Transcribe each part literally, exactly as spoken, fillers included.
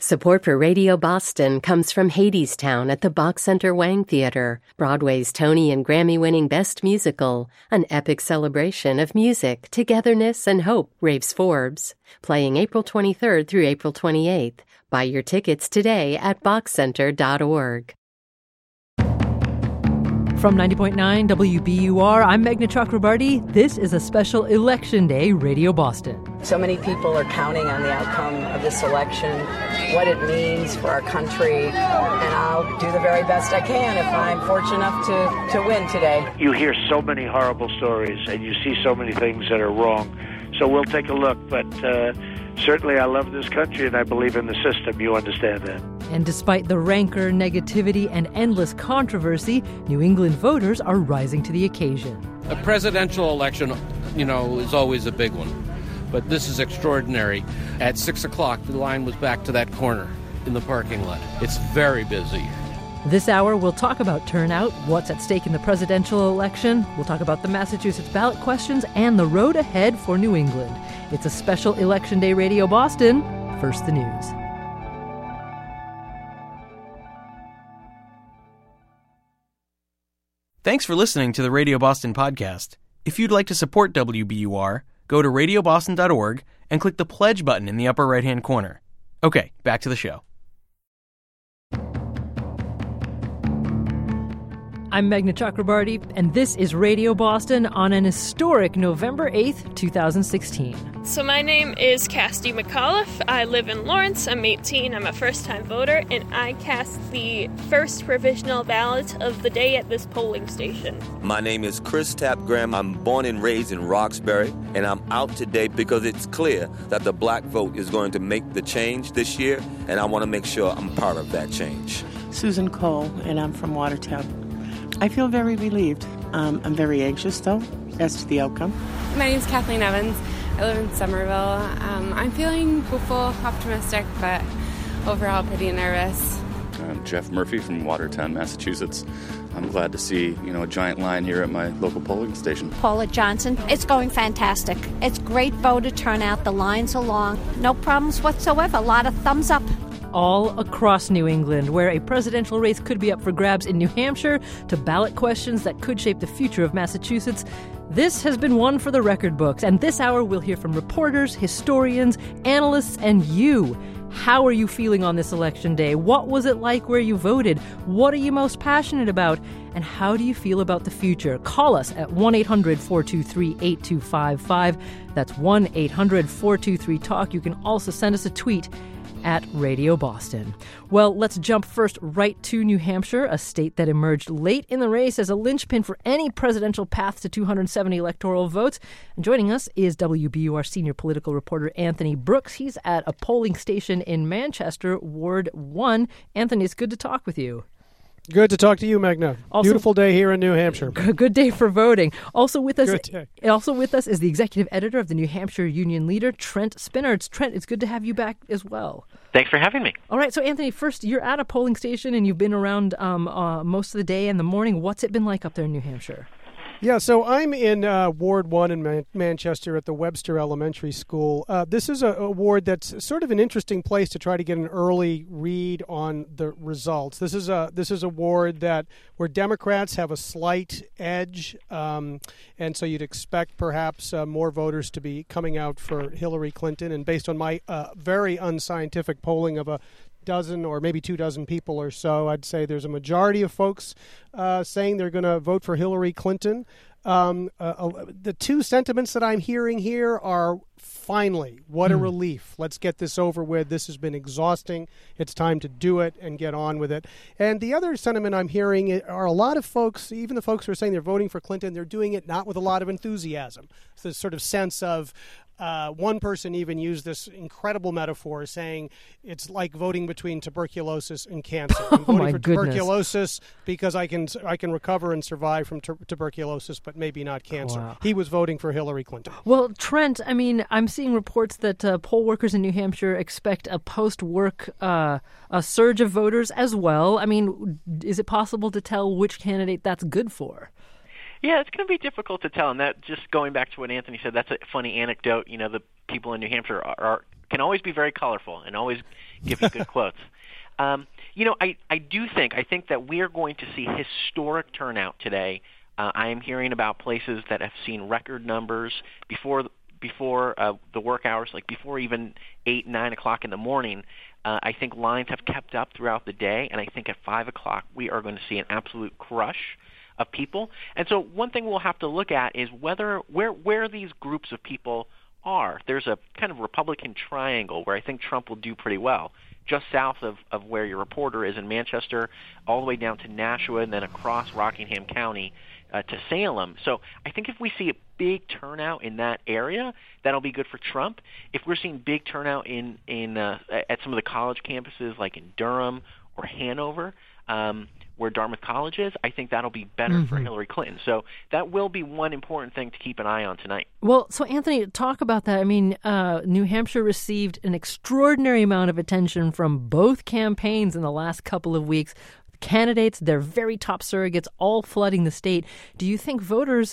Support for Radio Boston comes from Hadestown at the Bach Center Wang Theater, Broadway's Tony and Grammy-winning Best Musical, an epic celebration of music, togetherness, and hope, raves Forbes. Playing April twenty-third through April twenty-eighth. Buy your tickets today at bach center dot org. From ninety point nine W B U R, I'm Meghna Chakrabarty. This is a special Election Day Radio Boston. So many people are counting on the outcome of this election, what it means for our country, and I'll do the very best I can if I'm fortunate enough to, to win today. You hear so many horrible stories, and you see so many things that are wrong. So we'll take a look, but uh, certainly I love this country, and I believe in the system. You understand that. And despite the rancor, negativity, and endless controversy, New England voters are rising to the occasion. A presidential election, you know, is always a big one. But this is extraordinary. At six o'clock, the line was back to that corner in the parking lot. It's very busy. This hour, we'll talk about turnout, what's at stake in the presidential election. We'll talk about the Massachusetts ballot questions and the road ahead for New England. It's a special Election Day Radio Boston. First, the news. Thanks for listening to the Radio Boston podcast. If you'd like to support W B U R, go to radio boston dot org and click the pledge button in the upper right-hand corner. Okay, back to the show. I'm Meghna Chakrabarty, and this is Radio Boston on an historic November eighth, twenty sixteen. So my name is Cassidy McAuliffe. I live in Lawrence. I'm eighteen. I'm a first-time voter, and I cast the first provisional ballot of the day at this polling station. My name is Chris Tapgram. I'm born and raised in Roxbury, and I'm out today because it's clear that the black vote is going to make the change this year, and I want to make sure I'm part of that change. Susan Cole, and I'm from Watertown. I feel very relieved. Um, I'm very anxious, though, as to the outcome. My name is Kathleen Evans. I live in Somerville. Um, I'm feeling hopeful, optimistic, but overall pretty nervous. I'm Jeff Murphy from Watertown, Massachusetts. I'm glad to see, you know, a giant line here at my local polling station. Paula Johnson. It's going fantastic. It's great voter turnout. The lines are long. No problems whatsoever. A lot of thumbs up. All across New England, where a presidential race could be up for grabs in New Hampshire, to ballot questions that could shape the future of Massachusetts. This has been one for the record books, and this hour we'll hear from reporters, historians, analysts, and you. How are you feeling on this election day? What was it like where you voted? What are you most passionate about? And how do you feel about the future? Call us at one eight hundred four two three eight two five five. That's one eight hundred four two three talk. You can also send us a tweet at Radio Boston. Well, let's jump first right to New Hampshire, a state that emerged late in the race as a linchpin for any presidential path to two hundred seventy electoral votes. And joining us is W B U R senior political reporter Anthony Brooks. He's at a polling station in Manchester, Ward one. Anthony, it's good to talk with you. Good to talk to you, Meghna. Also, beautiful day here in New Hampshire. Good day for voting. Also with us, Good day. also with us is the executive editor of the New Hampshire Union Leader, Trent Spinards. Trent, it's good to have you back as well. Thanks for having me. All right, so Anthony, first, you're at a polling station and you've been around um, uh, most of the day and the morning. What's it been like up there in New Hampshire? Yeah, so I'm in uh, Ward one in Man- Manchester at the Webster Elementary School. Uh, this is a, a ward that's sort of an interesting place to try to get an early read on the results. This is a this is a ward that where Democrats have a slight edge, um, and so you'd expect perhaps uh, more voters to be coming out for Hillary Clinton. And based on my uh, very unscientific polling of a dozen or maybe two dozen people or so, I'd say there's a majority of folks uh, saying they're going to vote for Hillary Clinton. Um, uh, uh, the two sentiments that I'm hearing here are, finally, what a mm. relief. Let's get this over with. This has been exhausting. It's time to do it and get on with it. And the other sentiment I'm hearing are a lot of folks, even the folks who are saying they're voting for Clinton, they're doing it not with a lot of enthusiasm. It's this sort of sense of, Uh, one person even used this incredible metaphor, saying it's like voting between tuberculosis and cancer. I'm voting oh my for goodness. tuberculosis because I can I can recover and survive from tu- tuberculosis, but maybe not cancer. Wow. He was voting for Hillary Clinton. Well, Trent, I mean, I'm seeing reports that uh, poll workers in New Hampshire expect a post-work uh, a surge of voters as well. I mean, is it possible to tell which candidate that's good for? Yeah, it's going to be difficult to tell, and that just going back to what Anthony said, that's a funny anecdote. You know, the people in New Hampshire are, are can always be very colorful and always give you good quotes. Um, you know, I, I do think, I think that we are going to see historic turnout today. Uh, I am hearing about places that have seen record numbers before before uh, the work hours, like before even eight, nine o'clock in the morning. Uh, I think lines have kept up throughout the day, and I think at five o'clock we are going to see an absolute crush of people. And so one thing we'll have to look at is whether where where these groups of people are. There's a kind of Republican triangle where I think Trump will do pretty well, just south of, of where your reporter is in Manchester, all the way down to Nashua, and then across Rockingham County uh, to Salem. So I think if we see a big turnout in that area, that'll be good for Trump. If we're seeing big turnout in, in uh, at some of the college campuses like in Durham or Hanover, um, where Dartmouth College is, I think that'll be better mm-hmm. for Hillary Clinton. So that will be one important thing to keep an eye on tonight. Well, so Anthony, talk about that. I mean, uh, New Hampshire received an extraordinary amount of attention from both campaigns in the last couple of weeks. Candidates, their very top surrogates, all flooding the state. Do you think voters,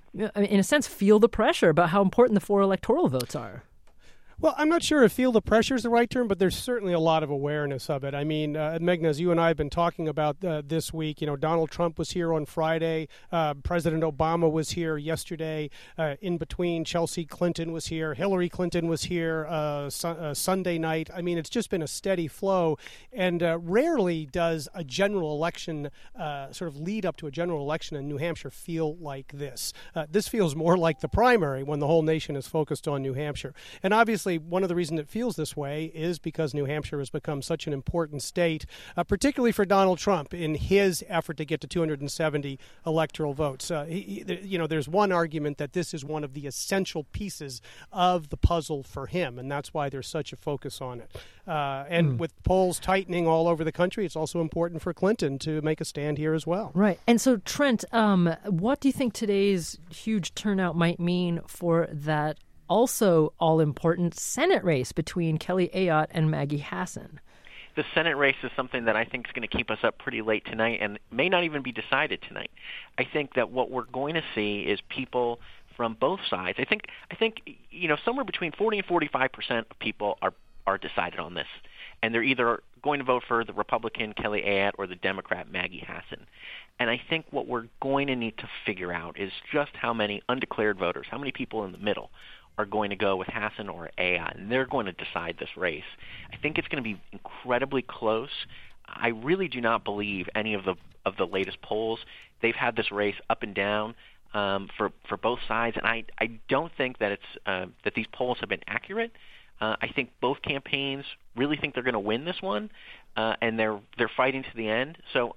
in a sense, feel the pressure about how important the four electoral votes are? Well, I'm not sure if feel the pressure is the right term, but there's certainly a lot of awareness of it. I mean, uh, Meghna, as you and I have been talking about uh, this week, you know, Donald Trump was here on Friday. Uh, President Obama was here yesterday. Uh, in between, Chelsea Clinton was here. Hillary Clinton was here uh, su- uh, Sunday night. I mean, it's just been a steady flow. And uh, rarely does a general election, uh, sort of lead up to a general election in New Hampshire feel like this. Uh, this feels more like the primary when the whole nation is focused on New Hampshire. And obviously, one of the reasons it feels this way is because New Hampshire has become such an important state, uh, particularly for Donald Trump in his effort to get to two hundred seventy electoral votes. Uh, he, you know, there's one argument that this is one of the essential pieces of the puzzle for him, and that's why there's such a focus on it. Uh, and mm. with polls tightening all over the country, it's also important for Clinton to make a stand here as well. Right. And so, Trent, um, what do you think today's huge turnout might mean for that also all-important Senate race between Kelly Ayotte and Maggie Hassan? The Senate race is something that I think is going to keep us up pretty late tonight and may not even be decided tonight. I think that what we're going to see is people from both sides. I think, I think you know, somewhere between forty and forty-five percent of people are, are decided on this. And they're either going to vote for the Republican Kelly Ayotte or the Democrat Maggie Hassan. And I think what we're going to need to figure out is just how many undeclared voters, how many people in the middle are going to go with Hassan or Ayotte, and they're going to decide this race. I think it's going to be incredibly close. I really do not believe any of the of the latest polls. They've had this race up and down um, for for both sides, and I, I don't think that it's uh, that these polls have been accurate. Uh, I think both campaigns really think they're going to win this one, uh, and they're they're fighting to the end. So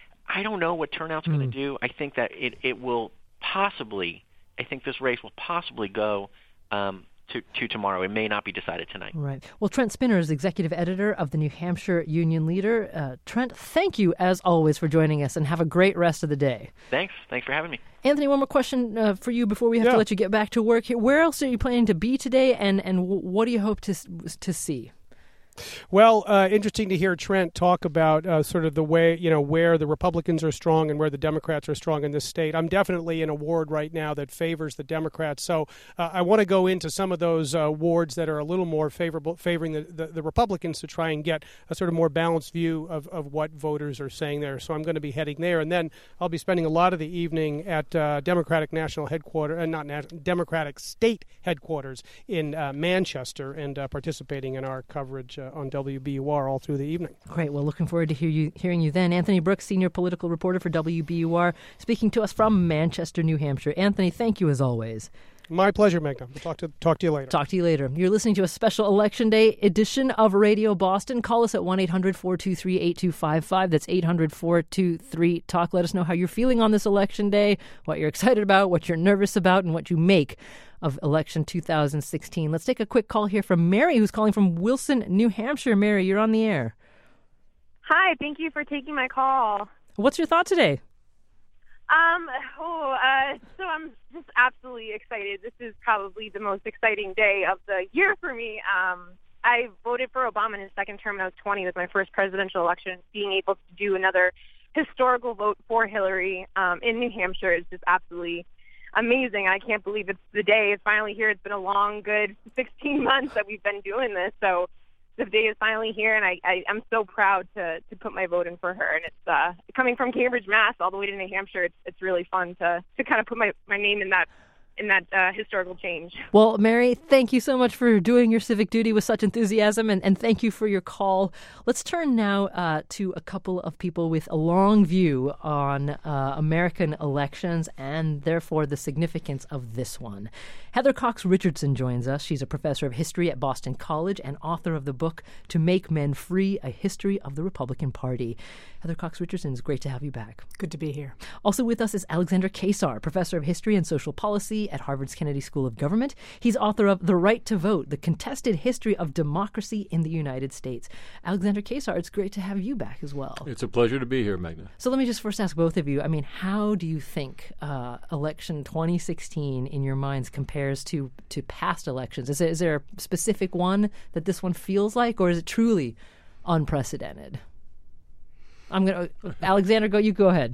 I don't know what turnout's mm. going to do. I think that it, it will possibly. I think this race will possibly go Um, to, to tomorrow. It may not be decided tonight. Right. Well, Trent Spinner is executive editor of the New Hampshire Union Leader. Uh, Trent, thank you, as always, for joining us, and have a great rest of the day. Thanks. Thanks for having me. Anthony, one more question uh, for you before we have yeah. to let you get back to work here. Where else are you planning to be today, and, and w- what do you hope to to see? Well, uh, interesting to hear Trent talk about uh, sort of the way, you know, where the Republicans are strong and where the Democrats are strong in this state. I'm definitely in a ward right now that favors the Democrats. So uh, I want to go into some of those uh, wards that are a little more favorable, favoring the, the, the Republicans to try and get a sort of more balanced view of, of what voters are saying there. So I'm going to be heading there. And then I'll be spending a lot of the evening at uh, Democratic National Headquarters, uh, not National, Democratic State Headquarters in uh, Manchester and uh, participating in our coverage uh, on W B U R all through the evening. Great. Well, looking forward to hear you, hearing you then. Anthony Brooks, senior political reporter for W B U R, speaking to us from Manchester, New Hampshire. Anthony, thank you as always. My pleasure, Meghna. We'll talk to, talk to you later. Talk to you later. You're listening to a special Election Day edition of Radio Boston. Call us at one eight hundred four two three eight two five five. That's eight hundred four two three talk. Let us know how you're feeling on this Election Day, what you're excited about, what you're nervous about, and what you make of election two thousand sixteen. Let's take a quick call here from Mary, who's calling from Wilson, New Hampshire. Mary, you're on the air. Hi, thank you for taking my call. What's your thought today? Um, oh, uh, so I'm just absolutely excited. This is probably the most exciting day of the year for me. Um, I voted for Obama in his second term when I was twenty. It was my first presidential election. Being able to do another historical vote for Hillary um, in New Hampshire is just absolutely amazing. I can't believe it's the day. It's finally here. It's been a long, good sixteen months that we've been doing this. So the day is finally here, and I, I, I'm so proud to, to put my vote in for her. And it's uh, coming from Cambridge, Mass, all the way to New Hampshire. It's, it's really fun to, to kind of put my, my name in that in that uh, historical change. Well, Mary, thank you so much for doing your civic duty with such enthusiasm, and, and thank you for your call. Let's turn now uh, to a couple of people with a long view on uh, American elections and therefore the significance of this one. Heather Cox Richardson joins us. She's a professor of history at Boston College and author of the book To Make Men Free, A History of the Republican Party. Heather Cox Richardson, it's great to have you back. Good to be here. Also with us is Alexander Kaczor, professor of history and social policy at Harvard's Kennedy School of Government. He's author of The Right to Vote, The Contested History of Democracy in the United States. Alexander Kaczor, it's great to have you back as well. It's a pleasure to be here, Magna. So let me just first ask both of you, I mean, how do you think uh, election twenty sixteen in your minds compares to, to past elections? Is, it, is there a specific one that this one feels like, or is it truly unprecedented? I'm gonna Alexander, go. You go ahead.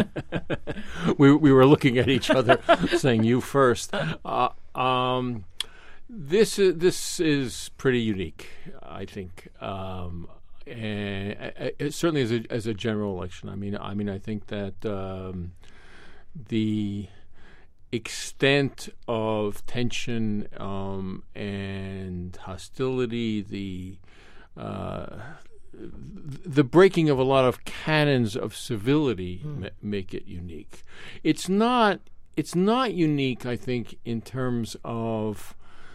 we we were looking at each other, saying you first. Uh, um, this is this is pretty unique, I think, um, and uh, it, certainly as a as a general election. I mean, I mean, I think that um, the extent of tension um, and hostility, the uh, the breaking of a lot of canons of civility mm. ma- make it unique. It's not. It's not unique, I think, in terms of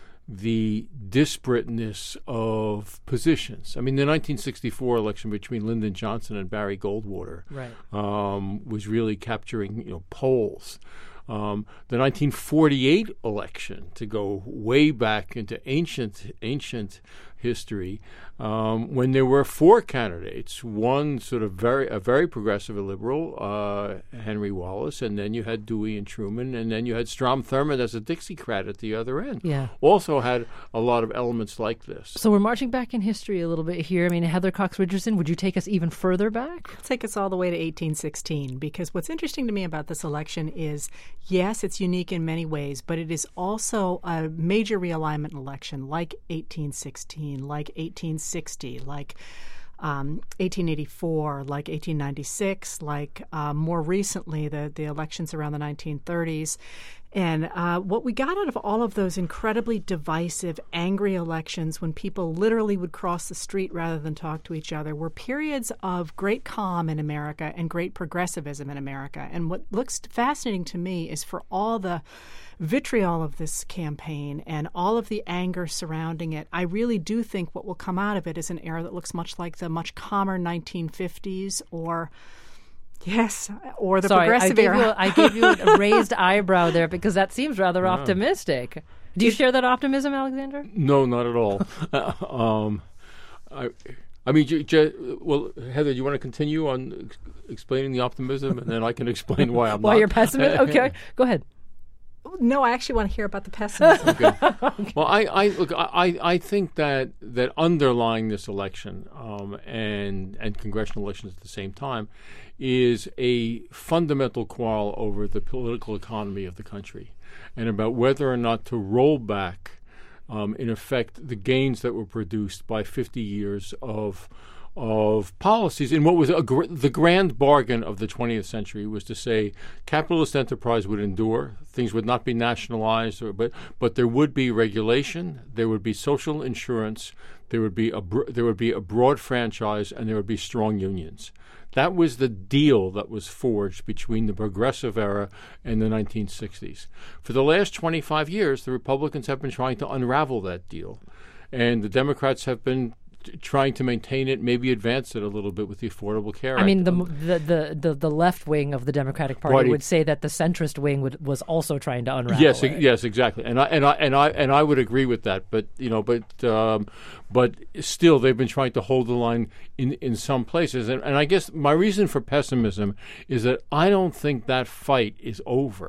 the disparateness of positions. I mean, the nineteen sixty-four election between Lyndon Johnson and Barry Goldwater right. um, was really capturing, you know, polls. Um, the nineteen forty-eight election, to go way back into ancient ancient history, um, when there were four candidates, one sort of very a very progressive liberal, uh, Henry Wallace, and then you had Dewey and Truman, and then you had Strom Thurmond as a Dixiecrat at the other end. Yeah. Also had a lot of elements like this. So we're marching back in history a little bit here. I mean, Heather Cox Richardson, would you take us even further back? I'll take us all the way to eighteen sixteen, because what's interesting to me about this election is, yes, it's unique in many ways, but it is also a major realignment election, like eighteen sixteen, like eighteen sixty, like um, eighteen eighty-four, like eighteen ninety-six, like uh, more recently the, the elections around the nineteen thirties. And uh, what we got out of all of those incredibly divisive, angry elections when people literally would cross the street rather than talk to each other were periods of great calm in America and great progressivism in America. And what looks fascinating to me is for all the vitriol of this campaign and all of the anger surrounding it, I really do think what will come out of it is an era that looks much like the much calmer nineteen fifties or... Yes, or the Sorry, progressive I gave era. You a, I gave you a raised eyebrow there because that seems rather Yeah. optimistic. Do you share that optimism, Alexander? No, not at all. uh, um, I, I mean, j- j- well, Heather, do you want to continue on ex- explaining the optimism, and then I can explain why I'm why not. you're pessimistic? Okay, go ahead. No, I actually want to hear about the pessimism. Okay. Well, I, I look, I, I think that that underlying this election um, and and congressional elections at the same time is a fundamental quarrel over the political economy of the country, and about whether or not to roll back, um, in effect, the gains that were produced by fifty years of. of policies in what was a gr- the grand bargain of the twentieth century was to say capitalist enterprise would endure, things would not be nationalized, or, but but there would be regulation, there would be social insurance, there would be a br- there would be a broad franchise, and there would be strong unions. That was the deal that was forged between the progressive era and the nineteen sixties. For the last twenty-five years, the Republicans have been trying to unravel that deal, and the Democrats have been trying to maintain it, maybe advance it a little bit with the Affordable Care Act. I mean, the the the, the, the left wing of the Democratic Party, Party would say that the centrist wing would, was also trying to unravel yes, it. Yes, exactly, and I and I and I and I would agree with that. But you know, but um, but still, they've been trying to hold the line in, in some places, and, and I guess my reason for pessimism is that I don't think that fight is over. Mm.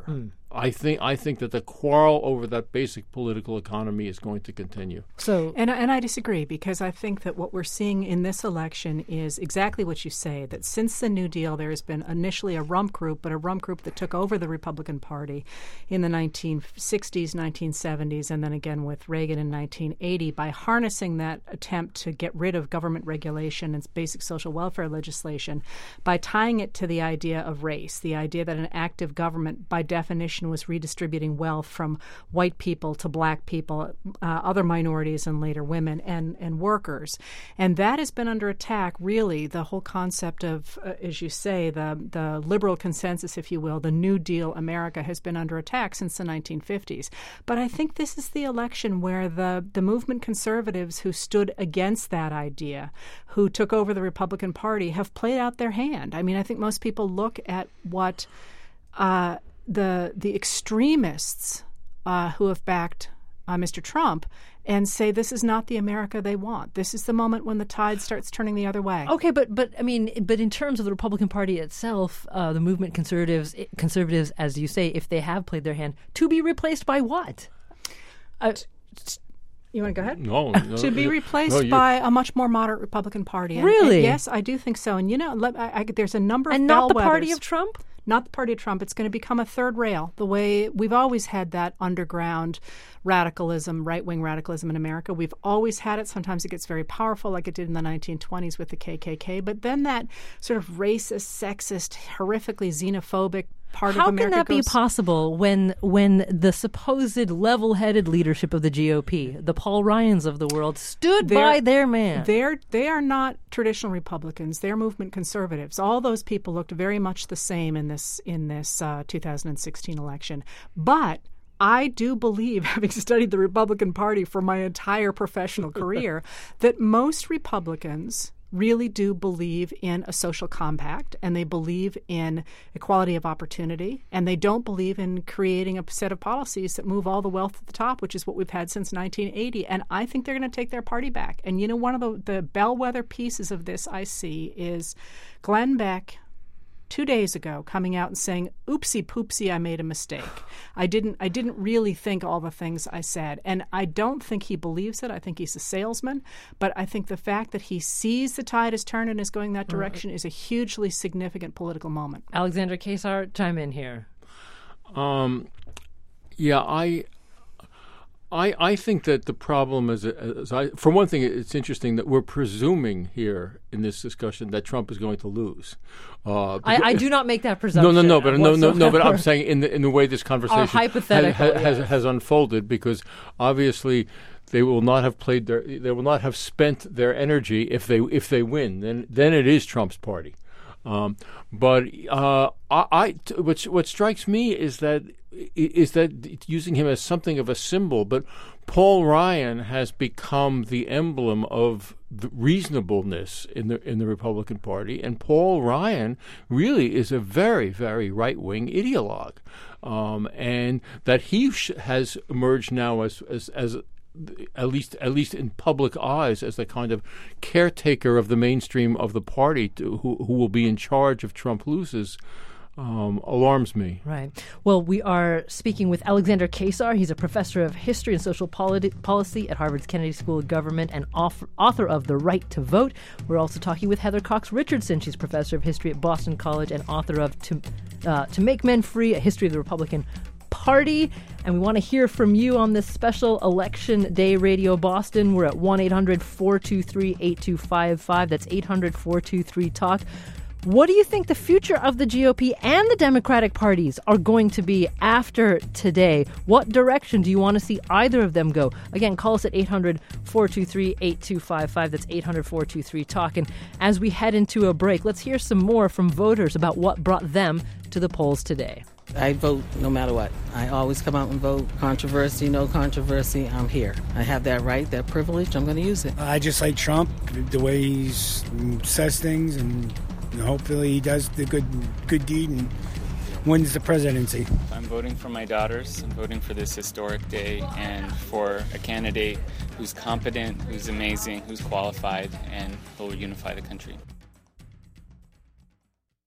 I think I think that the quarrel over that basic political economy is going to continue. So, and and I disagree, because I think that what we're seeing in this election is exactly what you say. That since the New Deal, there has been initially a rump group, but a rump group that took over the Republican Party in the nineteen sixties, nineteen seventies, and then again with Reagan in nineteen eighty, by harnessing that attempt to get rid of government regulation and basic social welfare legislation, by tying it to the idea of race, the idea that an active government, by definition, was redistributing wealth from white people to black people, uh, other minorities, and later women and, and workers. And that has been under attack, really, the whole concept of, uh, as you say, the, the liberal consensus, if you will, the New Deal America has been under attack since the nineteen fifties. But I think this is the election where the, the movement conservatives who stood against that idea, who took over the Republican Party, have played out their hand. I mean, I think most people look at what uh, the the extremists uh, who have backed uh, Mister Trump and say this is not the America they want. This is the moment when the tide starts turning the other way. Okay, but but I mean, but in terms of the Republican Party itself, uh, the movement conservatives, conservatives, as you say, if they have played their hand, to be replaced by what? Uh, You want to go ahead? No. no to be replaced no, by a much more moderate Republican Party. And, really? And yes, I do think so. And, you know, let, I, I, there's a number of And not the party of Trump? Not the party of Trump. It's going to become a third rail, the way we've always had that underground radicalism, right-wing radicalism in America. We've always had it. Sometimes it gets very powerful, like it did in the nineteen twenties with the K K K. But then that sort of racist, sexist, horrifically xenophobic part How of America can that goes, be possible when when the supposed level-headed leadership of the G O P, the Paul Ryans of the world, stood by their man? They're, they are not traditional Republicans. They're movement conservatives. All those people looked very much the same in this in this uh, two thousand sixteen election. But I do believe, having studied the Republican Party for my entire professional career, that most Republicans really do believe in a social compact, and they believe in equality of opportunity, and they don't believe in creating a set of policies that move all the wealth to the top, which is what we've had since nineteen eighty. And I think they're going to take their party back. And, you know, one of the, the bellwether pieces of this I see is Glenn Beck two days ago coming out and saying, oopsie poopsie, I made a mistake. I didn't I didn't really think all the things I said. And I don't think he believes it. I think he's a salesman. But I think the fact that he sees the tide has turned and is going that direction is a hugely significant political moment. Alexander Kaczor, chime in here. Um, yeah, I... I, I think that the problem is, is I, for one thing, it's interesting that we're presuming here in this discussion that Trump is going to lose. Uh, I, I do not make that presumption. No, no, no, but no, no, no. But I'm saying in the in the way this conversation hypothetical, has, has, yes. has unfolded, because obviously they will not have played their, they will not have spent their energy if they if they win. Then then it is Trump's party. Um, but uh, I, I t- what what strikes me is that is that using him as something of a symbol, but Paul Ryan has become the emblem of the reasonableness in the in the Republican Party, and Paul Ryan really is a very, very right-wing ideologue, um, and that he sh- has emerged now as as as at least at least in public eyes as the kind of caretaker of the mainstream of the party to, who who will be in charge if Trump loses. Um, alarms me. Right. Well, we are speaking with Alexander Kaczor. He's a professor of history and social politi- policy at Harvard's Kennedy School of Government and author, author of The Right to Vote. We're also talking with Heather Cox Richardson. She's professor of history at Boston College and author of To, uh, to Make Men Free, A History of the Republican Party. And we want to hear from you on this special Election Day Radio Boston. We're at one eight hundred four two three eight two five five. That's eight hundred four two three talk. What do you think the future of the G O P and the Democratic parties are going to be after today? What direction do you want to see either of them go? Again, call us at eight hundred four two three eight two five five. That's eight hundred four two three talk. And as we head into a break, let's hear some more from voters about what brought them to the polls today. I vote no matter what. I always come out and vote. Controversy, no controversy, I'm here. I have that right, that privilege. I'm going to use it. I just like Trump, the way he says things, and hopefully he does the good good deed and wins the presidency. I'm voting for my daughters. I'm voting for this historic day and for a candidate who's competent, who's amazing, who's qualified, and who will unify the country.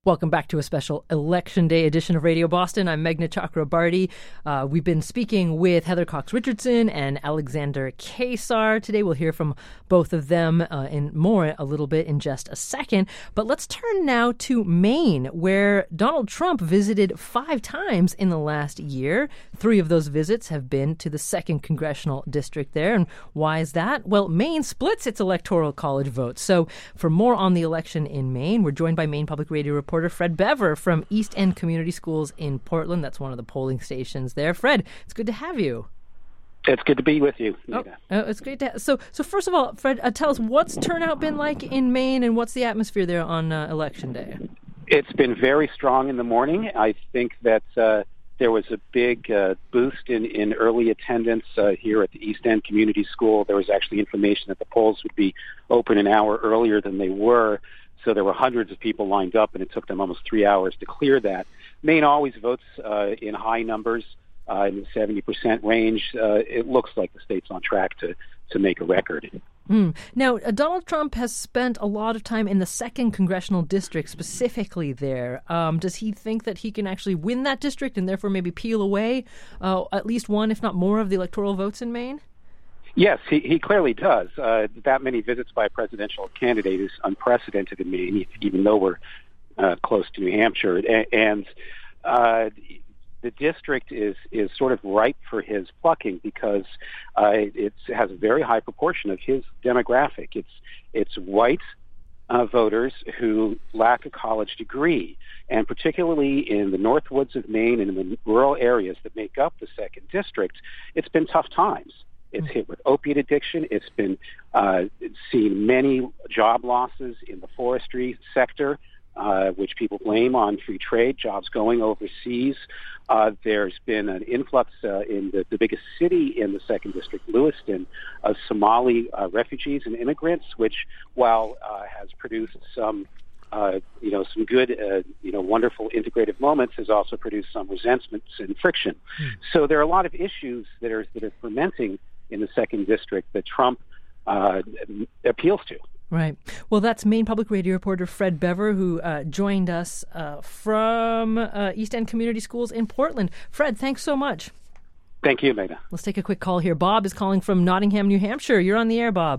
Welcome back to a special Election Day edition of Radio Boston. I'm Meghna Chakrabarty. Uh, we've been speaking with Heather Cox Richardson and Alexander Kacsar. Today we'll hear from both of them uh, in more a little bit in just a second. But let's turn now to Maine, where Donald Trump visited five times in the last year. Three of those visits have been to the second congressional district there. And why is that? Well, Maine splits its electoral college votes. So for more on the election in Maine, we're joined by Maine Public Radio reporter Fred Bever from East End Community Schools in Portland. That's one of the polling stations there. Fred, it's good to have you. It's good to be with you. Oh, oh, it's great to have. So, so first of all, Fred, uh, tell us, what's turnout been like in Maine, and what's the atmosphere there on uh, Election Day? It's been very strong in the morning. I think that uh, there was a big uh, boost in, in early attendance uh, here at the East End Community School. There was actually information that the polls would be open an hour earlier than they were. So there were hundreds of people lined up, and it took them almost three hours to clear that. Maine always votes uh, in high numbers, uh, in the seventy percent range. Uh, it looks like the state's on track to, to make a record. Mm. Now, uh, Donald Trump has spent a lot of time in the second congressional district, specifically there. Um, does he think that he can actually win that district and therefore maybe peel away uh, at least one, if not more, of the electoral votes in Maine? Yes, he, he clearly does. Uh, that many visits by a presidential candidate is unprecedented in Maine, even though we're uh, close to New Hampshire. And, and uh, the district is, is sort of ripe for his plucking because uh, it has a very high proportion of his demographic. It's, it's white uh, voters who lack a college degree. And particularly in the North Woods of Maine and in the rural areas that make up the second district, it's been tough times. It's hit with opiate addiction. It's been uh, seen many job losses in the forestry sector, uh, which people blame on free trade, jobs going overseas. Uh, there's been an influx uh, in the, the biggest city in the second district, Lewiston, of Somali uh, refugees and immigrants, which, while uh, has produced some Uh, you know, some good, uh, you know, wonderful integrative moments, has also produced some resentments and friction. Hmm. So there are a lot of issues that are that are fermenting in the second district that Trump uh, appeals to. Right. Well, that's Maine Public Radio reporter Fred Bever, who uh, joined us uh, from uh, East End Community Schools in Portland. Fred, thanks so much. Thank you, Meghna. Let's take a quick call here. Bob is calling from Nottingham, New Hampshire. You're on the air, Bob.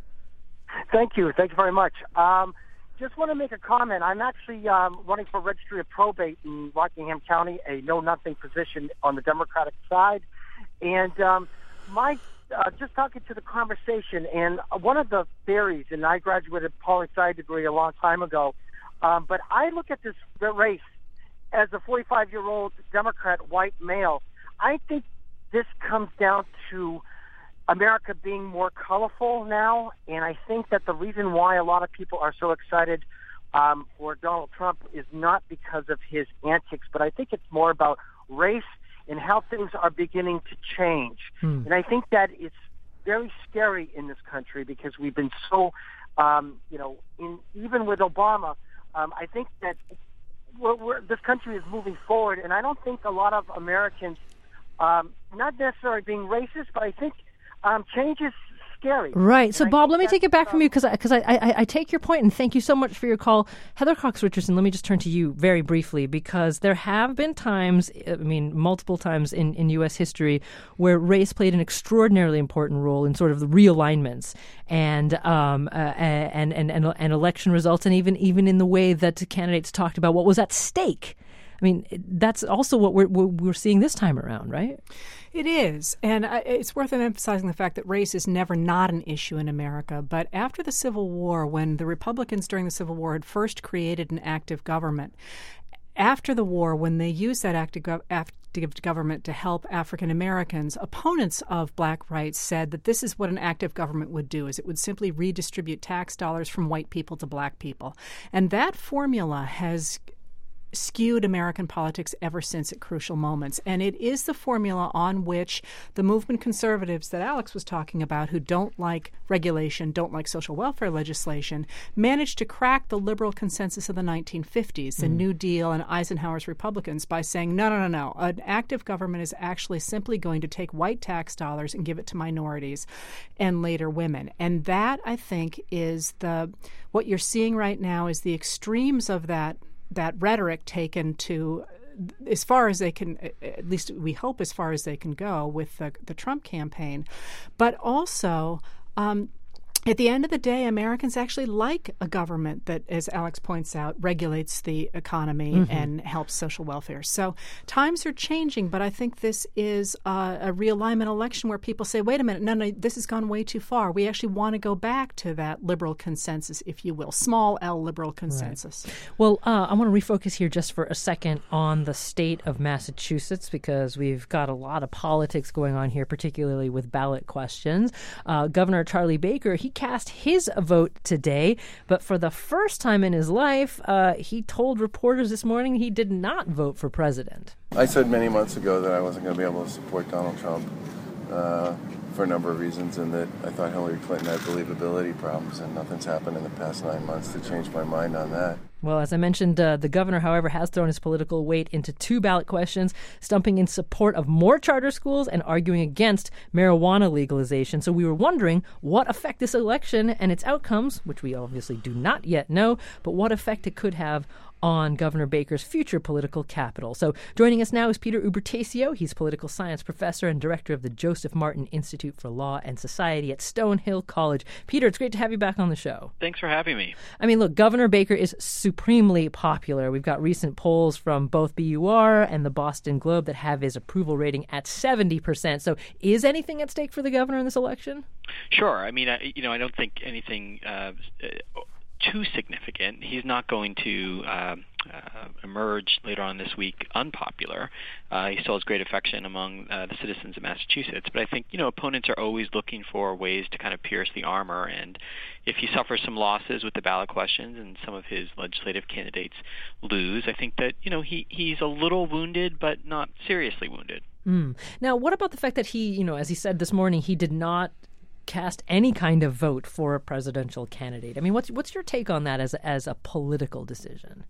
Thank you. Thank you very much. Um, Just want to make a comment. I'm actually um, running for Registry of Probate in Rockingham County, a know-nothing position on the Democratic side. And um, my uh, just talking to the conversation, and one of the theories, and I graduated poli-sci degree a long time ago, um, but I look at this race as a forty-five-year-old Democrat white male. I think this comes down to America being more colorful now, and I think that the reason why a lot of people are so excited um, for Donald Trump is not because of his antics, but I think it's more about race and how things are beginning to change. Hmm. And I think that it's very scary in this country because we've been so, um, you know, in, even with Obama, um, I think that we're, we're, this country is moving forward, and I don't think a lot of Americans, um, not necessarily being racist, but I think Um, change is scary. Right. So, and Bob, let me take it back from you because because I, I, I take your point, and thank you so much for your call. Heather Cox Richardson, let me just turn to you very briefly because there have been times, I mean, multiple times in, in U S history where race played an extraordinarily important role in sort of the realignments and um, uh, and, and, and, and election results, and even, even in the way that the candidates talked about what was at stake. I mean, that's also what we're, we're seeing this time around, right? It is. And it's worth emphasizing the fact that race is never not an issue in America. But after the Civil War, when the Republicans during the Civil War had first created an active government, after the war, when they used that active, gov- active government to help African Americans, opponents of black rights said that this is what an active government would do, is it would simply redistribute tax dollars from white people to black people. And that formula has skewed American politics ever since at crucial moments. And it is the formula on which the movement conservatives that Alex was talking about, who don't like regulation, don't like social welfare legislation, managed to crack the liberal consensus of the nineteen fifties, the mm. New Deal and Eisenhower's Republicans, by saying, no, no, no, no, an active government is actually simply going to take white tax dollars and give it to minorities and later women. And that, I think, is the what you're seeing right now is the extremes of that that rhetoric taken to as far as they can, at least we hope as far as they can go with the, the Trump campaign. But also, um, at the end of the day, Americans actually like a government that, as Alex points out, regulates the economy mm-hmm. and helps social welfare. So times are changing, but I think this is uh, a realignment election where people say, wait a minute, no, no, this has gone way too far. We actually want to go back to that liberal consensus, if you will, small L liberal consensus. Right. Well, uh, I want to refocus here just for a second on the state of Massachusetts, because we've got a lot of politics going on here, particularly with ballot questions. Uh, Governor Charlie Baker, he cast his vote today, but for the first time in his life, uh, he told reporters this morning he did not vote for president. I said many months ago that I wasn't going to be able to support Donald Trump uh, for a number of reasons, and that I thought Hillary Clinton had believability problems, and nothing's happened in the past nine months to change my mind on that. Well, as I mentioned, uh, the governor, however, has thrown his political weight into two ballot questions, stumping in support of more charter schools and arguing against marijuana legalization. So we were wondering what effect this election and its outcomes, which we obviously do not yet know, but what effect it could have on Governor Baker's future political capital. So joining us now is Peter Ubertasio. He's political science professor and director of the Joseph Martin Institute for Law and Society at Stonehill College. Peter, it's great to have you back on the show. Thanks for having me. I mean, look, Governor Baker is supremely popular. We've got recent polls from both B U R and the Boston Globe that have his approval rating at seventy percent. So is anything at stake for the governor in this election? Sure. I mean, I, you know, I don't think anything uh, too significant. He's not going to uh, uh, emerge later on this week unpopular. Uh, he still has great affection among uh, the citizens of Massachusetts. But I think, you know, opponents are always looking for ways to kind of pierce the armor. And if he suffers some losses with the ballot questions and some of his legislative candidates lose, I think that, you know, he, he's a little wounded, but not seriously wounded. Mm. Now, what about the fact that he, you know, as he said this morning, he did not cast any kind of vote for a presidential candidate? I mean, what's what's your take on that as a, as a political decision?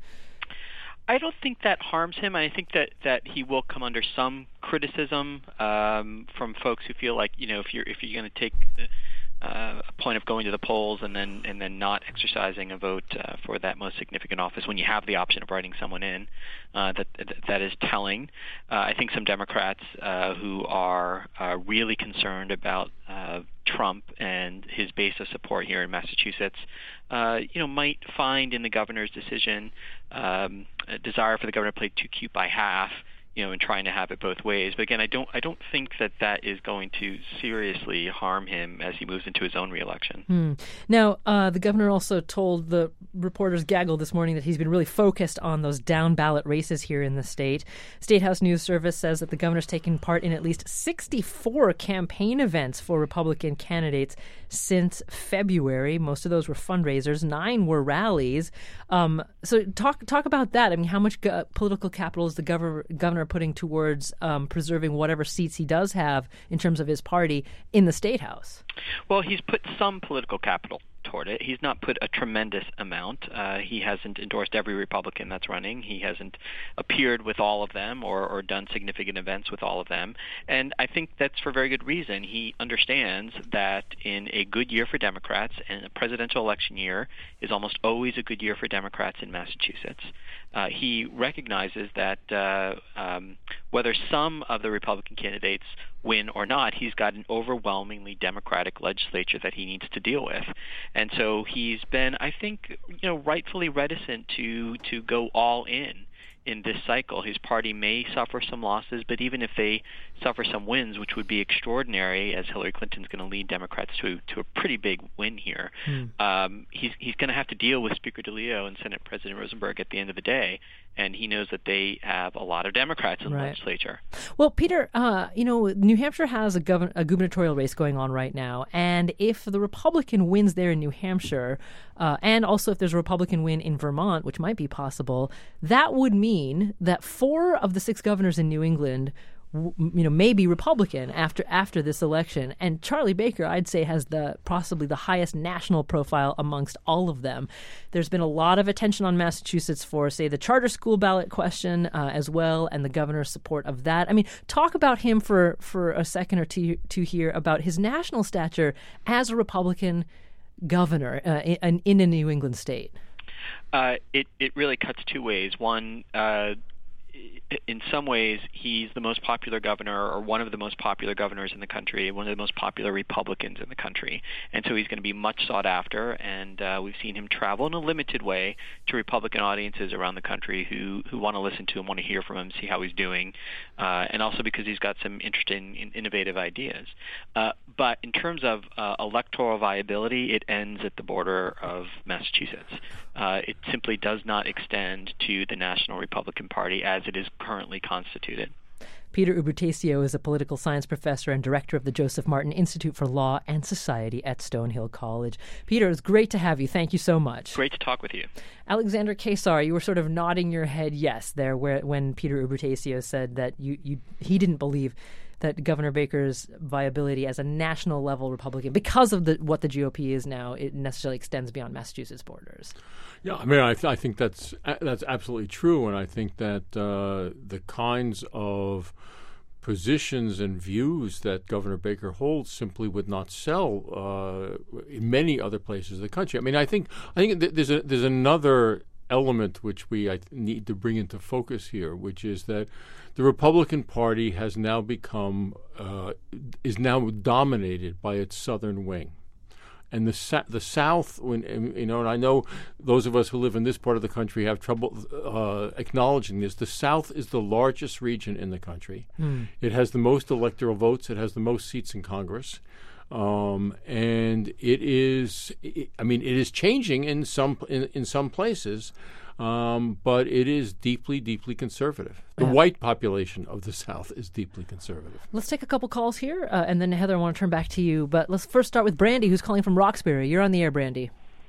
I don't think that harms him. I think that, that he will come under some criticism um, from folks who feel like, you know, if you're if you're going to take uh, a point of going to the polls and then and then not exercising a vote uh, for that most significant office when you have the option of writing someone in, uh, that that is telling. Uh, I think some Democrats uh, who are uh, really concerned about uh, Trump and his base of support here in Massachusetts, uh, you know, might find in the governor's decision um, a desire for the governor to play too cute by half, you know, and trying to have it both ways. But again, I don't I don't think that that is going to seriously harm him as he moves into his own reelection. Hmm. Now, uh, the governor also told the reporters gaggle this morning that he's been really focused on those down ballot races here in the state. State House News Service says that the governor's taken part in at least sixty-four campaign events for Republican candidates since February. Most of those were fundraisers. Nine were rallies. Um, so talk talk about that. I mean, how much go- political capital is the governor governor putting towards um, preserving whatever seats he does have in terms of his party in the State House? Well, he's put some political capital toward it. He's not put a tremendous amount. Uh, he hasn't endorsed every Republican that's running. He hasn't appeared with all of them or, or done significant events with all of them. And I think that's for very good reason. He understands that in a good year for Democrats, and a presidential election year is almost always a good year for Democrats in Massachusetts, uh, he recognizes that uh, um, whether some of the Republican candidates win or not, he's got an overwhelmingly Democratic legislature that he needs to deal with. And so he's been, I think, you know, rightfully reticent to to go all in in this cycle. His party may suffer some losses, but even if they suffer some wins, which would be extraordinary, as Hillary Clinton's going to lead Democrats to to a pretty big win here, hmm. um, he's he's going to have to deal with Speaker DeLeo and Senate President Rosenberg at the end of the day, and he knows that they have a lot of Democrats in right. the legislature. Well, Peter, uh, you know, New Hampshire has a, gov- a gubernatorial race going on right now, and if the Republican wins there in New Hampshire, uh, and also if there's a Republican win in Vermont, which might be possible, that would mean that four of the six governors in New England you know, maybe Republican after after this election. And Charlie Baker, I'd say, has the possibly the highest national profile amongst all of them. There's been a lot of attention on Massachusetts for, say, the charter school ballot question uh, as well, and the governor's support of that. I mean, talk about him for, for a second or two, two here about his national stature as a Republican governor uh, in, in a New England state. Uh, it it really cuts two ways. One, uh, in some ways, he's the most popular governor, or one of the most popular governors in the country, one of the most popular Republicans in the country, and so he's going to be much sought after. And uh, we've seen him travel in a limited way to Republican audiences around the country who who want to listen to him, want to hear from him, see how he's doing, uh, and also because he's got some interesting, in, innovative ideas. Uh, but in terms of uh, electoral viability, it ends at the border of Massachusetts. Uh, it simply does not extend to the National Republican Party as it is currently constituted. Peter Ubertasio is a political science professor and director of the Joseph Martin Institute for Law and Society at Stonehill College. Peter, it's great to have you. Thank you so much. Great to talk with you. Alexander Kesar, you were sort of nodding your head yes there where, when Peter Ubertasio said that you, you he didn't believe that Governor Baker's viability as a national level Republican, because of the, what the G O P is now, it necessarily extends beyond Massachusetts borders. Yeah, I mean, I, th- I think that's that's absolutely true, and I think that uh, the kinds of positions and views that Governor Baker holds simply would not sell uh, in many other places of the country. I mean, I think I think th- there's a, there's another element which we I th- need to bring into focus here, which is that the Republican Party has now become uh, is now dominated by its southern wing. And the sa- the South, when you know, and I know those of us who live in this part of the country have trouble uh, acknowledging this. The South is the largest region in the country. Mm. It has the most electoral votes. It has the most seats in Congress, um, and it is. It, I mean, it is changing in some in, in some places. Um, but it is deeply, deeply conservative. The yeah. white population of the South is deeply conservative. Let's take a couple calls here, uh, and then Heather, I want to turn back to you. But let's first start with Brandy, who's calling from Roxbury. You're on the air, Brandy.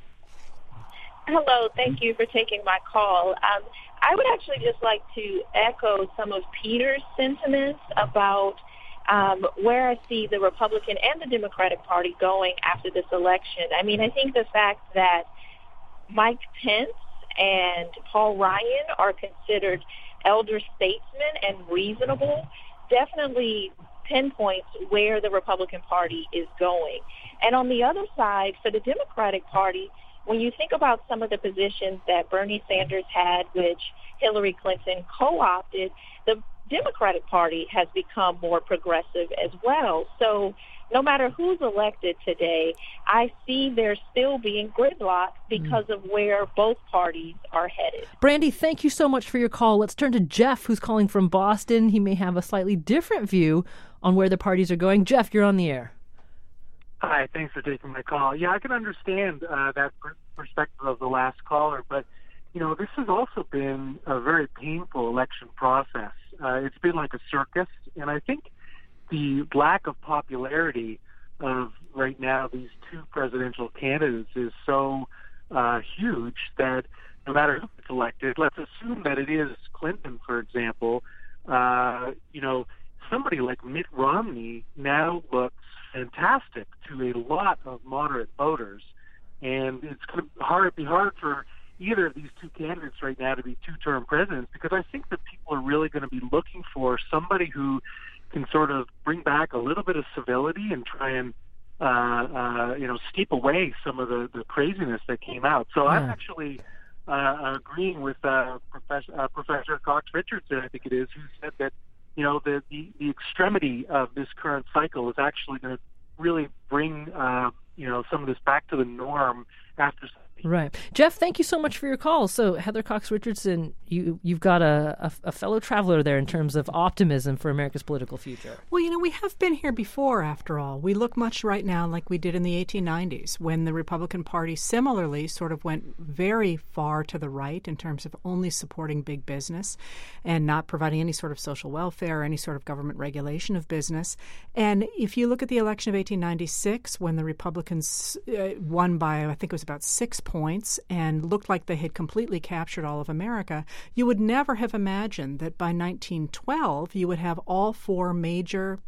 Hello. Thank you for taking my call. Um, I would actually just like to echo some of Peter's sentiments about um, where I see the Republican and the Democratic Party going after this election. I mean, I think the fact that Mike Pence and Paul Ryan are considered elder statesmen and reasonable definitely pinpoints where the Republican Party is going. And on the other side, for the Democratic Party, when you think about some of the positions that Bernie Sanders had, which Hillary Clinton co-opted, the Democratic Party has become more progressive as well. So no matter who's elected today, I see there still being gridlock because mm. of where both parties are headed. Brandy, thank you so much for your call. Let's turn to Jeff, who's calling from Boston. He may have a slightly different view on where the parties are going. Jeff, you're on the air. Hi, thanks for taking my call. Yeah, I can understand uh, that perspective of the last caller, but, you know, this has also been a very painful election process. Uh, it's been like a circus, and I think the lack of popularity of right now these two presidential candidates is so uh, huge that no matter who gets elected, let's assume that it is Clinton, for example, uh, you know, somebody like Mitt Romney now looks fantastic to a lot of moderate voters, and it's going to hard, be hard for either of these two candidates right now to be two-term presidents, because I think that people are really going to be looking for somebody who can sort of bring back a little bit of civility and try and, uh, uh, you know, steep away some of the, the craziness that came out. So yeah. I'm actually uh, agreeing with uh, Professor, uh, Professor Cox Richardson, I think it is, who said that, you know, the, the, the extremity of this current cycle is actually going to really bring, uh, you know, some of this back to the norm after. Right. Jeff, thank you so much for your call. So, Heather Cox Richardson, you, you've got a, a, a fellow traveler there in terms of optimism for America's political future. Well, you know, we have been here before, after all. We look much right now like we did in the eighteen nineties, when the Republican Party similarly sort of went very far to the right in terms of only supporting big business and not providing any sort of social welfare or any sort of government regulation of business. And if you look at the election of eighteen ninety-six, when the Republicans uh, won by, I think it was about six points and looked like they had completely captured all of America, you would never have imagined that by nineteen twelve you would have all four major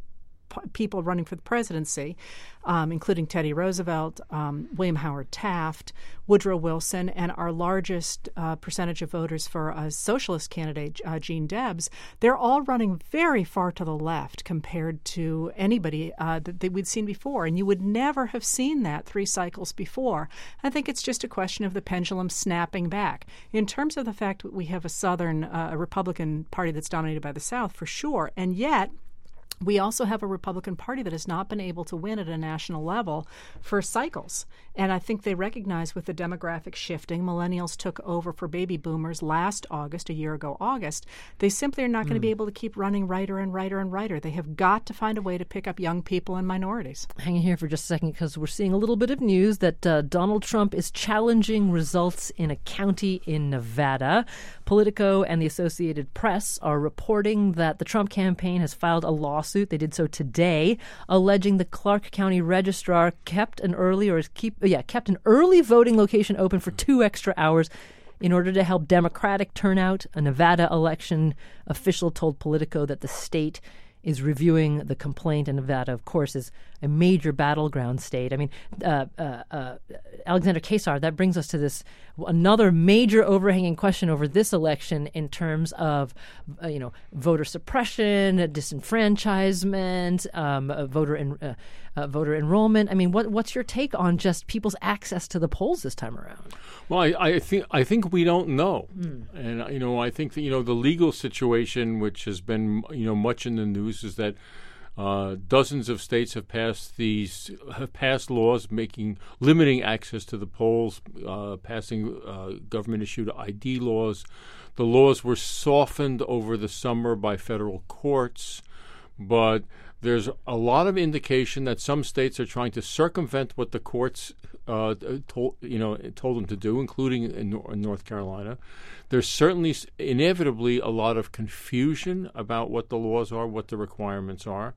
p- people running for the presidency, um, including Teddy Roosevelt, um, William Howard Taft, Woodrow Wilson, and our largest uh, percentage of voters for a socialist candidate, uh, Gene Debs, they're all running very far to the left compared to anybody uh, that, that we'd seen before. And you would never have seen that three cycles before. I think it's just a question of the pendulum snapping back. In terms of the fact that we have a Southern, uh, a Republican Party that's dominated by the South, for sure, and yet we also have a Republican Party that has not been able to win at a national level for cycles. And I think they recognize with the demographic shifting, millennials took over for baby boomers last August, a year ago August. They simply are not mm. going to be able to keep running righter and righter and righter. They have got to find a way to pick up young people and minorities. Hang in here for just a second, because we're seeing a little bit of news that uh, Donald Trump is challenging results in a county in Nevada. Politico and the Associated Press are reporting that the Trump campaign has filed a lawsuit. They did so today, alleging the Clark County registrar kept an early or keep yeah kept an early voting location open for two extra hours in order to help Democratic turnout. A Nevada election official told Politico that the state is reviewing the complaint, and Nevada, of course, is a major battleground state. I mean, uh, uh, uh, Alexander Kaczor, that brings us to this another major overhanging question over this election in terms of, uh, you know, voter suppression, disenfranchisement, um, uh, voter en- uh, uh, voter enrollment. I mean, what what's your take on just people's access to the polls this time around? Well, I, I think I think we don't know, Mm. and you know, I think that you know the legal situation, which has been you know much in the news, is that uh, dozens of states have passed these have passed laws making limiting access to the polls, uh, passing uh, government issued I D laws. The laws were softened over the summer by federal courts, but there's a lot of indication that some states are trying to circumvent what the courts uh, told you know told them to do, including in, Nor- in North Carolina. There's certainly inevitably a lot of confusion about what the laws are, what the requirements are.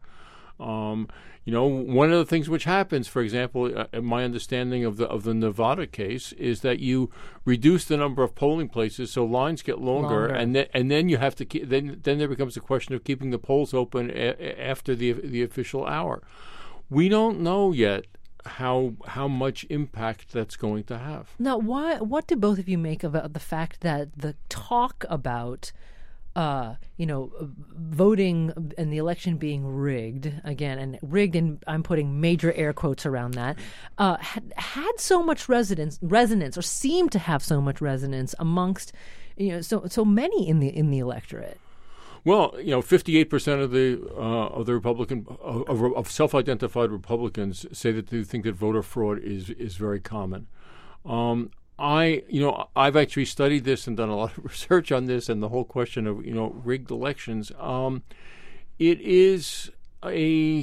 Um, you know, one of the things which happens, for example, uh, my understanding of the of the Nevada case is that you reduce the number of polling places, so lines get longer, Longer. and then and then you have to keep, then then there becomes a question of keeping the polls open a- after the the official hour. We don't know yet how how much impact that's going to have. Now, why? What do both of you make of uh, the fact that the talk about, uh, you know, voting and the election being rigged again, and rigged, and I'm putting major air quotes around that, uh, had had so much resonance, resonance, or seemed to have so much resonance amongst, you know, so so many in the in the electorate? Well, you know, fifty-eight percent of the uh, of the Republican of, of self-identified Republicans say that they think that voter fraud is is very common. Um, I, you know, I've actually studied this and done a lot of research on this and the whole question of you know rigged elections. Um, it is a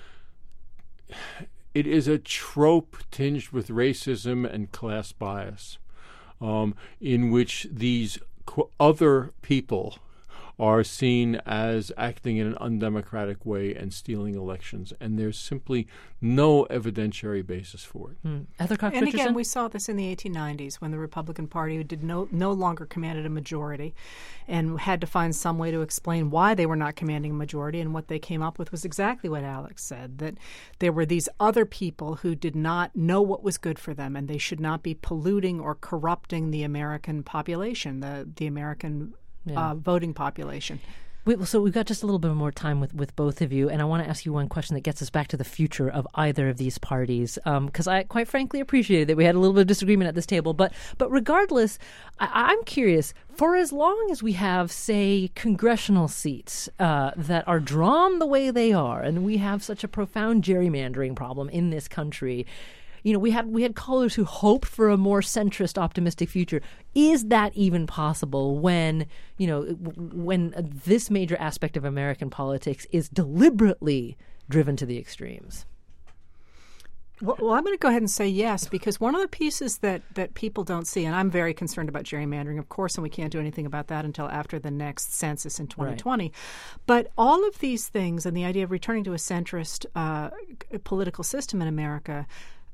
it is a trope tinged with racism and class bias, um, in which these qu- other people are seen as acting in an undemocratic way and stealing elections, and there's simply no evidentiary basis for it. Hmm. Heather Cox And Richardson? again, we saw this in the eighteen nineties when the Republican Party did no no longer commanded a majority, and had to find some way to explain why they were not commanding a majority. And what they came up with was exactly what Alex said: that there were these other people who did not know what was good for them, and they should not be polluting or corrupting the American population, the the American Yeah. uh, voting population. We, so we've got just a little bit more time with, with both of you, and I want to ask you one question that gets us back to the future of either of these parties, because um, I quite frankly appreciated that we had a little bit of disagreement at this table. But but regardless, I, I'm curious, for as long as we have, say, congressional seats uh, that are drawn the way they are, and we have such a profound gerrymandering problem in this country, you know, we had we had callers who hoped for a more centrist, optimistic future. Is that even possible when, you know, when this major aspect of American politics is deliberately driven to the extremes? Well, well, I'm going to go ahead and say yes, because one of the pieces that, that people don't see, and I'm very concerned about gerrymandering, of course, and we can't do anything about that until after the next census in twenty twenty. Right. But all of these things and the idea of returning to a centrist uh, political system in America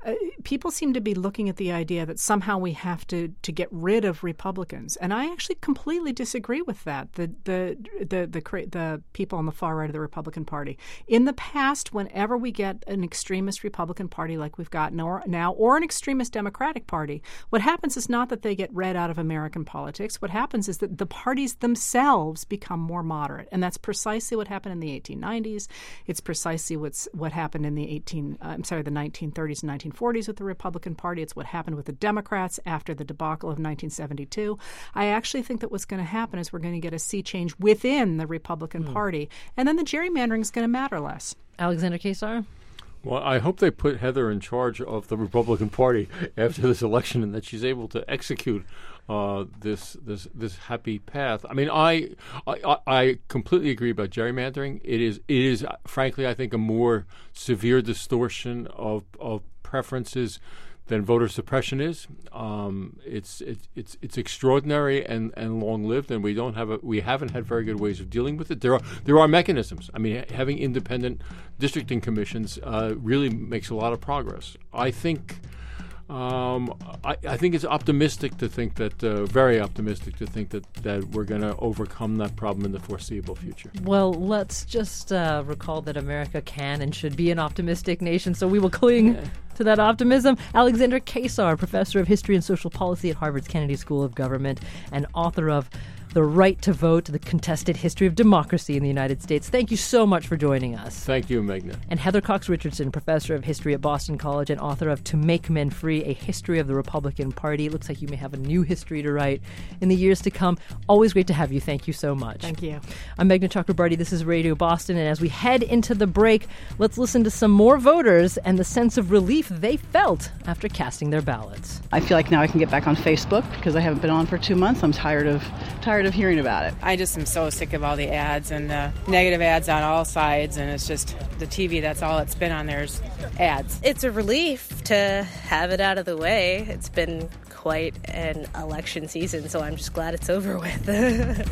uh, people seem to be looking at the idea that somehow we have to, to get rid of Republicans, and I actually completely disagree with that. The the the the the, the people on the far right of the Republican Party. In the past, whenever we get an extremist Republican Party like we've got now, or an extremist Democratic Party, what happens is not that they get read out of American politics. What happens is that the parties themselves become more moderate, and that's precisely what happened in the eighteen nineties. It's precisely what's what happened in the eighteen uh, I'm sorry the nineteen thirties and nineteen forties with the Republican Party. It's what happened with the Democrats after the debacle of nineteen seventy-two. I actually think that what's going to happen is we're going to get a sea change within the Republican mm. Party, and then the gerrymandering is going to matter less. Alexander Kaczor? Well, I hope they put Heather in charge of the Republican Party after this election, and that she's able to execute uh, this this this happy path. I mean, I, I I completely agree about gerrymandering. It is it is frankly, I think, a more severe distortion of of preferences than voter suppression is. Um, it's it's it's it's extraordinary and, and long lived, and we don't have a we haven't had very good ways of dealing with it. There are there are mechanisms. I mean, having independent districting commissions uh, really makes a lot of progress. I think. Um, I, I think it's optimistic to think that, uh, very optimistic to think that, that we're going to overcome that problem in the foreseeable future. Well, let's just uh, recall that America can and should be an optimistic nation, so we will cling yeah. to that optimism. Alexander Kaczor, professor of history and social policy at Harvard's Kennedy School of Government and author of The Right to Vote, The Contested History of Democracy in the United States. Thank you so much for joining us. Thank you, Meghna. And Heather Cox Richardson, professor of history at Boston College and author of To Make Men Free, A History of the Republican Party. It looks like you may have a new history to write in the years to come. Always great to have you. Thank you so much. Thank you. I'm Meghna Chakrabarty. This is Radio Boston. And as we head into the break, let's listen to some more voters and the sense of relief they felt after casting their ballots. I feel like now I can get back on Facebook because I haven't been on for two months. I'm tired of tired of hearing about it. I just am so sick of all the ads and uh, negative ads on all sides, and it's just the T V, that's all it's been on, there's ads. It's a relief to have it out of the way. It's been quite an election season, so I'm just glad it's over with.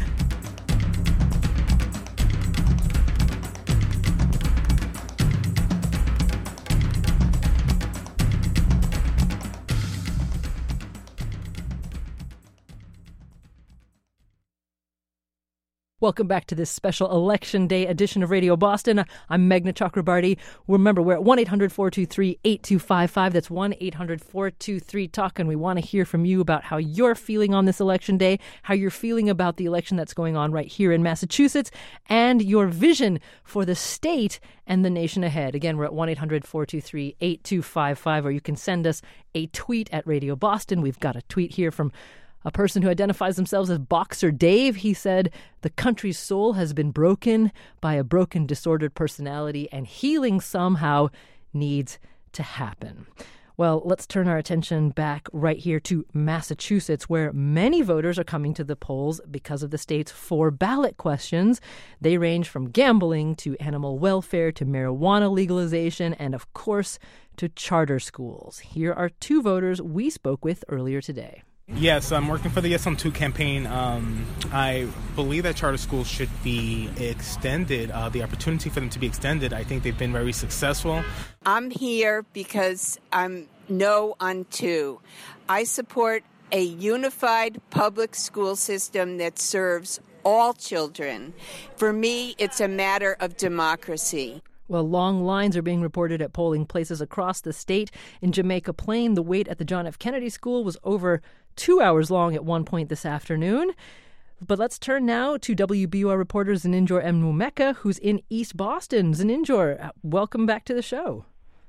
Welcome back to this special Election Day edition of Radio Boston. I'm Meghna Chakrabarty. Remember, we're at one eight hundred four two three eight two five five. That's one eight hundred four two three talk, and we want to hear from you about how you're feeling on this Election Day, how you're feeling about the election that's going on right here in Massachusetts, and your vision for the state and the nation ahead. Again, we're at one eight hundred four two three eight two five five, or you can send us a tweet at Radio Boston. We've got a tweet here from a person who identifies themselves as Boxer Dave. He said, "The country's soul has been broken by a broken, disordered personality, and healing somehow needs to happen." Well, let's turn our attention back right here to Massachusetts, where many voters are coming to the polls because of the state's four ballot questions. They range from gambling to animal welfare to marijuana legalization and, of course, to charter schools. Here are two voters we spoke with earlier today. Yes, I'm working for the Yes on two campaign. Um, I believe that charter schools should be extended, uh, the opportunity for them to be extended. I think they've been very successful. I'm here because I'm no on two. I support a unified public school system that serves all children. For me, it's a matter of democracy. Well, long lines are being reported at polling places across the state. In Jamaica Plain, the wait at the John F. Kennedy School was over two hours long at one point this afternoon. But let's turn now to W B U R reporter Zeninjor Mwumeka, who's in East Boston. Zeninjor, welcome back to the show.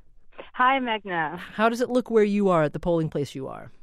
Hi, Meghna. How does it look where you are at the polling place you are?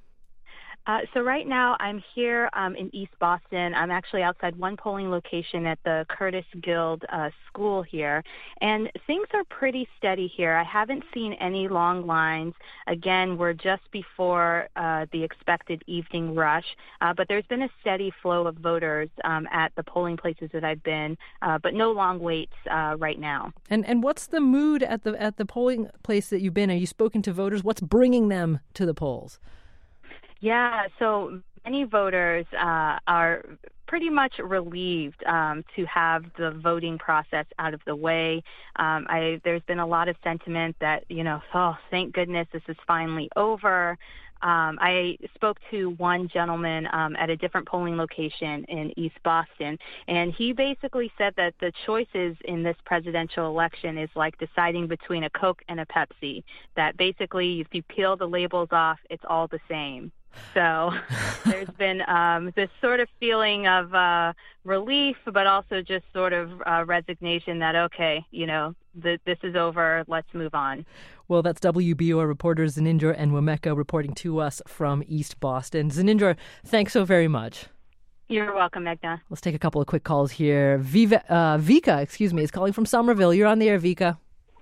Uh, so right now I'm here um, in East Boston. I'm actually outside one polling location at the Curtis Guild uh, School here, and things are pretty steady here. I haven't seen any long lines. Again, we're just before uh, the expected evening rush, uh, but there's been a steady flow of voters um, at the polling places that I've been, uh, but no long waits uh, right now. And and what's the mood at the at the polling place that you've been? Are you spoken to voters? What's bringing them to the polls? Yeah, so many voters uh, are pretty much relieved um, to have the voting process out of the way. Um, I, there's been a lot of sentiment that, you know, oh, thank goodness this is finally over. Um, I spoke to one gentleman um, at a different polling location in East Boston, and he basically said that the choices in this presidential election is like deciding between a Coke and a Pepsi, that basically if you peel the labels off, it's all the same. So there's been um, this sort of feeling of uh, relief, but also just sort of uh, resignation that, okay, you know, th- this is over, let's move on. Well, that's W B O R reporters Zanindra and Wameka reporting to us from East Boston. Zanindra, thanks so very much. You're welcome, Meghna. Let's take a couple of quick calls here. Viva, uh, Vika, excuse me, is calling from Somerville. You're on the air, Vika.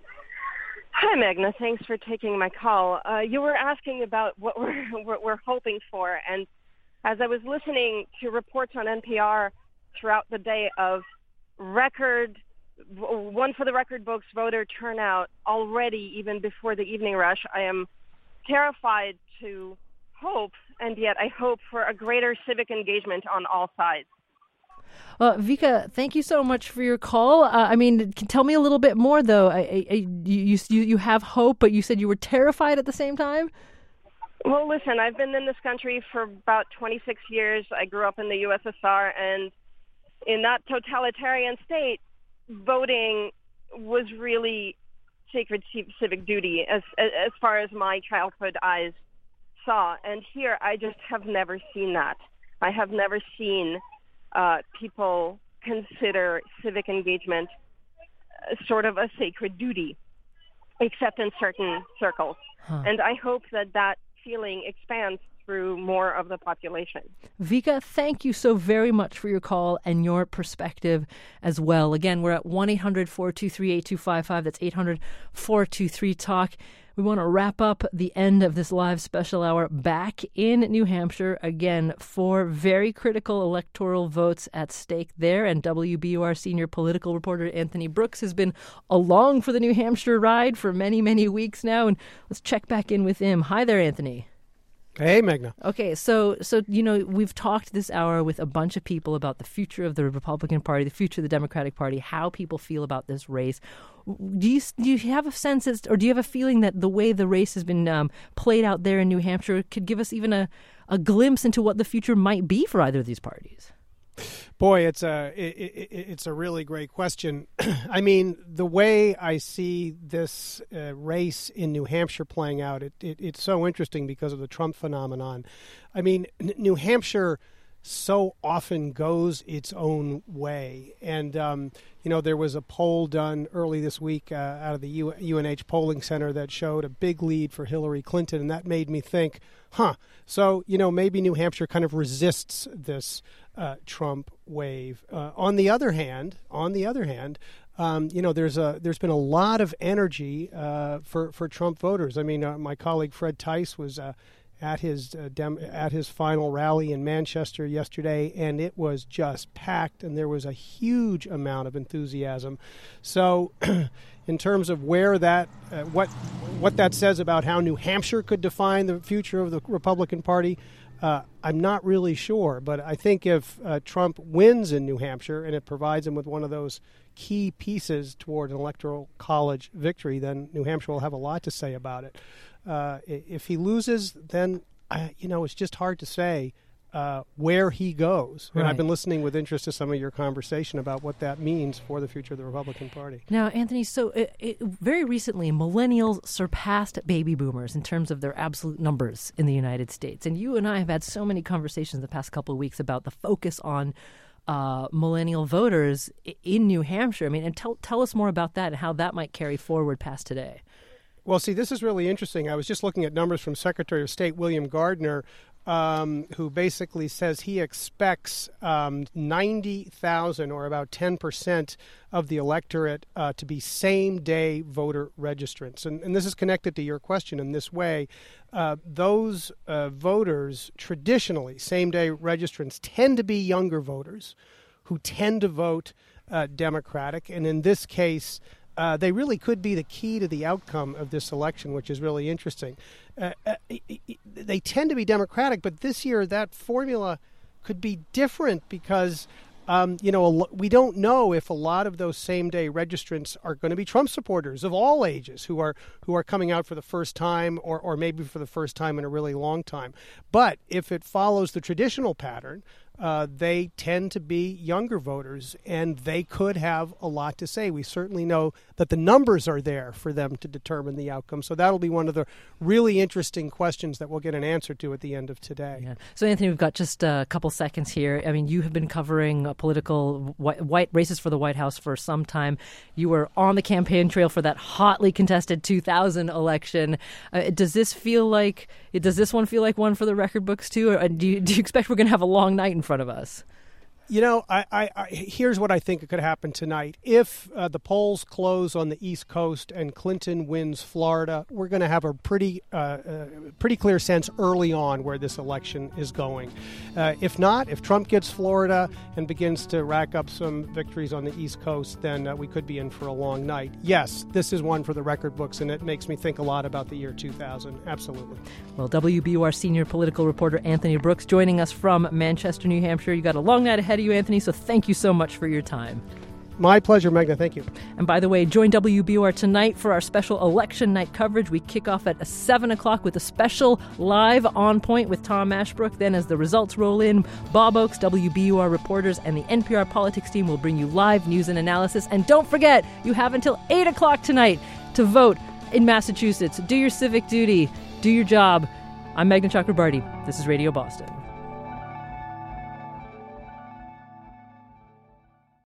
Hi, Meghna. Thanks for taking my call. Uh, you were asking about what we're, what we're hoping for, and as I was listening to reports on N P R throughout the day of record, one for the record books voter turnout already, even before the evening rush, I am terrified to hope, and yet I hope for a greater civic engagement on all sides. Uh, Vika, thank you so much for your call. Uh, I mean, tell me a little bit more, though. I, I, you, you you have hope, but you said you were terrified at the same time? Well, listen, I've been in this country for about twenty-six years. I grew up in the U S S R, and in that totalitarian state, voting was really sacred civic duty as as far as my childhood eyes saw. And here, I just have never seen that. I have never seen Uh, people consider civic engagement uh, sort of a sacred duty, except in certain circles. Huh. And I hope that that feeling expands through more of the population. Vika, thank you so very much for your call and your perspective as well. Again, we're at one eight hundred four two three eight two five five. That's eight hundred four two three talk. We want to wrap up the end of this live special hour back in New Hampshire. Again, four very critical electoral votes at stake there. And W B O R senior political reporter Anthony Brooks has been along for the New Hampshire ride for many, many weeks now. And let's check back in with him. Hi there, Anthony. Hey, Meghna. Okay, so, so you know, we've talked this hour with a bunch of people about the future of the Republican Party, the future of the Democratic Party, how people feel about this race. Do you do you have a sense, as, or do you have a feeling that the way the race has been um, played out there in New Hampshire could give us even a, a glimpse into what the future might be for either of these parties? Boy, it's a it, it, it's a really great question. I mean, the way I see this uh, race in New Hampshire playing out, it, it it's so interesting because of the Trump phenomenon. I mean, N- New Hampshire so often goes its own way, and um, you know, there was a poll done early this week uh, out of the U- UNH polling center that showed a big lead for Hillary Clinton, and that made me think, huh? So you know, maybe New Hampshire kind of resists this Uh, Trump wave. Uh, on the other hand, on the other hand, um, you know, there's a there's been a lot of energy uh, for for Trump voters. I mean, uh, my colleague Fred Tice was uh, at his uh, dem- at his final rally in Manchester yesterday, and it was just packed, and there was a huge amount of enthusiasm. So, in terms of where that uh, what what that says about how New Hampshire could define the future of the Republican Party, Uh, I'm not really sure, but I think if uh, Trump wins in New Hampshire and it provides him with one of those key pieces toward an electoral college victory, then New Hampshire will have a lot to say about it. Uh, if he loses, then, uh, you know, it's just hard to say uh, where he goes. And Right. I've been listening with interest to some of your conversation about what that means for the future of the Republican Party. Now, Anthony, so it, it, very recently, millennials surpassed baby boomers in terms of their absolute numbers in the United States. And you and I have had so many conversations the past couple of weeks about the focus on uh, millennial voters in New Hampshire. I mean, and tell, tell us more about that and how that might carry forward past today. Well, see, this is really interesting. I was just looking at numbers from Secretary of State William Gardner, um, who basically says he expects um, ninety thousand, or about ten percent of the electorate, uh, to be same-day voter registrants. And, and this is connected to your question in this way. Uh, those uh, voters, traditionally, same-day registrants, tend to be younger voters who tend to vote uh, Democratic. And in this case, Uh, they really could be the key to the outcome of this election, which is really interesting. Uh, uh, they tend to be Democratic, but this year that formula could be different because, um, you know, we don't know if a lot of those same-day registrants are going to be Trump supporters of all ages who are who are coming out for the first time or, or maybe for the first time in a really long time. But if it follows the traditional pattern, Uh, they tend to be younger voters, and they could have a lot to say. We certainly know that the numbers are there for them to determine the outcome. So that'll be one of the really interesting questions that we'll get an answer to at the end of today. Yeah. So, Anthony, we've got just a couple seconds here. I mean, you have been covering uh, political white, white races for the White House for some time. You were on the campaign trail for that hotly contested two thousand election. Uh, does this feel like, does this one feel like one for the record books, too? Or do you, do you expect we're going to have a long night in front of us? You know, I, I, I, here's what I think could happen tonight. If uh, the polls close on the East Coast and Clinton wins Florida, we're going to have a pretty uh, uh, pretty clear sense early on where this election is going. Uh, if not, if Trump gets Florida and begins to rack up some victories on the East Coast, then uh, we could be in for a long night. Yes, this is one for the record books, and it makes me think a lot about the year two thousand. Absolutely. Well, W B U R senior political reporter Anthony Brooks joining us from Manchester, New Hampshire. You got a long night ahead you, Anthony, so thank you so much for your time. My pleasure, Magda. Thank you. And by the way, join W B U R tonight for our special election night coverage. We kick off at seven o'clock with a special live On Point with Tom Ashbrook. Then as the results roll in, Bob Oakes, W B U R reporters, and the N P R politics team will bring you live news and analysis. And don't forget, you have until eight o'clock tonight to vote in Massachusetts. Do your civic duty. Do your job. I'm Meghna Chakrabarti. This is Radio Boston.